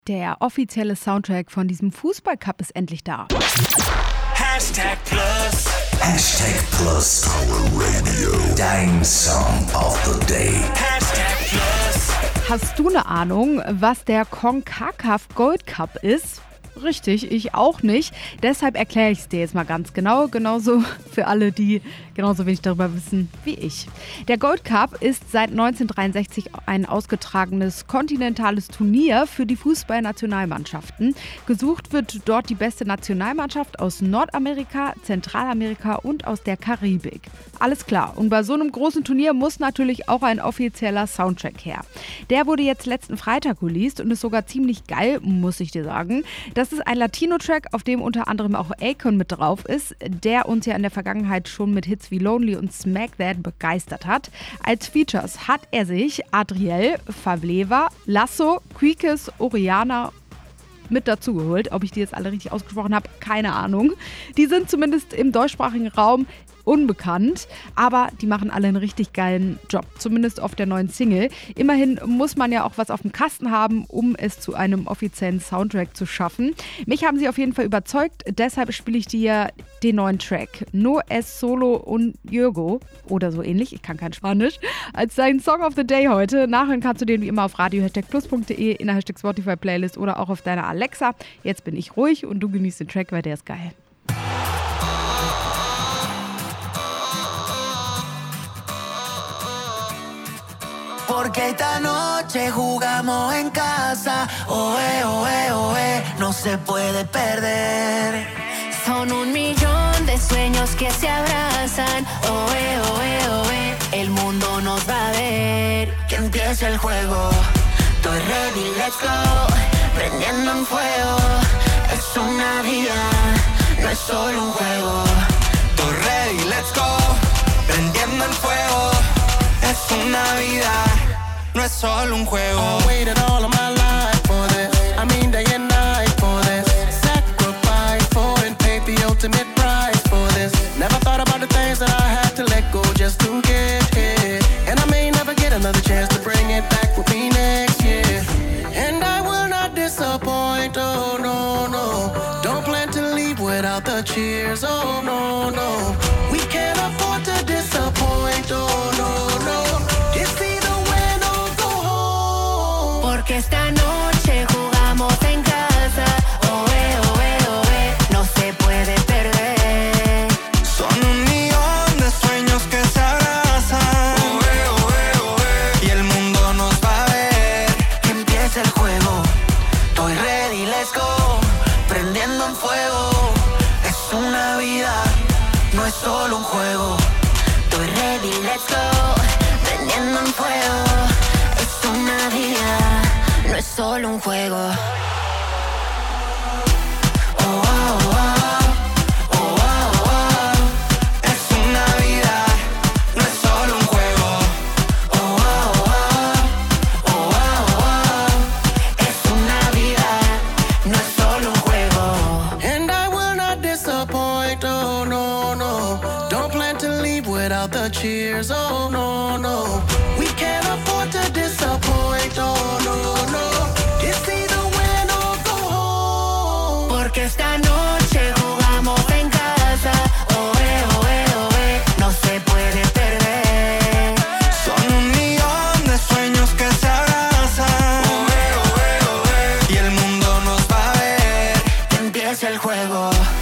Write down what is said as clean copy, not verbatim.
Der offizielle Soundtrack von diesem Fußballcup ist endlich da. Hashtag Plus. Hashtag Plus. Power Radio. Dein Song of the Day. Hashtag Plus. Hast du eine Ahnung, was der CONCACAF Gold Cup ist? Richtig, ich auch nicht. Deshalb erkläre ich es dir jetzt mal ganz genau. Genauso für alle, die genauso wenig darüber wissen wie ich. Der Gold Cup ist seit 1963 ein ausgetragenes kontinentales Turnier für die Fußballnationalmannschaften. Gesucht wird dort die beste Nationalmannschaft aus Nordamerika, Zentralamerika und aus der Karibik. Alles klar. Und bei so einem großen Turnier muss natürlich auch ein offizieller Soundtrack her. Der wurde jetzt letzten Freitag released und ist sogar ziemlich geil, muss ich dir sagen. Das ist ein Latino-Track, auf dem unter anderem auch Akon mit drauf ist, der uns ja in der Vergangenheit schon mit Hits wie Lonely und Smack That begeistert hat. Als Features hat er sich Adriel, Favleva, Lasso, Quiques, Oriana mit dazugeholt. Ob ich die jetzt alle richtig ausgesprochen habe, keine Ahnung. Die sind zumindest im deutschsprachigen Raum unbekannt, aber die machen alle einen richtig geilen Job, zumindest auf der neuen Single. Immerhin muss man ja auch was auf dem Kasten haben, um es zu einem offiziellen Soundtrack zu schaffen. Mich haben sie auf jeden Fall überzeugt, deshalb spiele ich dir den neuen Track No es solo un juego oder so ähnlich, ich kann kein Spanisch, als dein Song of the Day heute. Nachhören kannst du den wie immer auf radio-plus.de, in der Hashtag Spotify Playlist oder auch auf deiner Alexa. Jetzt bin ich ruhig und du genießt den Track, weil der ist geil. Porque esta noche jugamos en casa, oe, oe, oe, no se puede perder. Son 1.000.000 de sueños que se abrazan, oe, oe, oe, el mundo nos va a ver. Que empiece el juego, estoy ready, let's go, prendiendo en fuego, es una vida, no es solo un juego. Estoy ready, let's go. Prendiendo el fuego. Es una vida, no es solo un juego. I waited all of my life for this. I mean day and night for this. Sacrifice for and paid the ultimate price for this. Never thought about the things that I had to let go just to get here. And I may never get another chance to bring it back with me next year. And I will not disappoint, oh no, no. Don't plan to leave without the cheers, oh no, no. We can't afford to disappoint, oh no. Porque esta noche jugamos en casa, oe, oe, oe, no se puede perder. Son 1.000.000 de sueños que se abrazan, oe, oe, oe, y el mundo nos va a ver. Que empiece el juego, estoy ready, let's go, prendiendo en fuego. Es una vida, no es solo un juego. Estoy ready, let's go, prendiendo en fuego. Es una vida, no es solo un juego. Oh, oh, oh, oh, oh, oh. Es una vida, no es solo un juego. Oh, oh, oh, oh, oh, oh. Es una vida, no es solo un juego. And I will not disappoint, oh no, no. Don't plan to leave without the cheers, oh no, no. We can't afford to disappoint, oh no, no. It's either win or go home. Porque esta noche jugamos en casa, oe, oe, oe, no se puede perder. Son 1.000.000 de sueños que se abrazan, oe, oe, oe, y el mundo nos va a ver. Que empiece el juego.